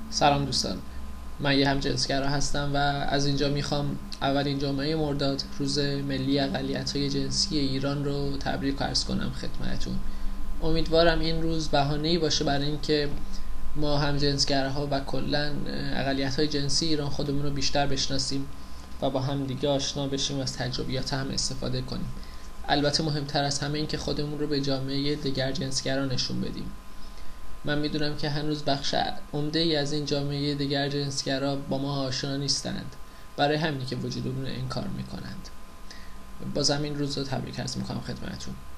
سلام دوستان، من یه همجنسگرا هستم و از اینجا میخوام اولین جمعه مرداد روز ملی اقلیت‌های جنسی ایران رو تبریک عرض کنم خدمتتون. امیدوارم این روز بهانه‌ای باشه برای اینکه ما همجنسگراها و کلاً اقلیت‌های جنسی ایران خودمون رو بیشتر بشناسیم و با هم دیگه آشنا بشیم و از تجربیات هم استفاده کنیم. البته مهمتر از همه این که خودمون رو به جامعه دیگر جنسگرا نشون بدیم. من میدونم که هنوز بخش عمده ای از این جامعه دیگر جنسگرا با ما آشنا نیستند، برای همینی که وجودمون رو انکار میکنند. بازم این روز رو تبریک عرض میکنم خدمتتون.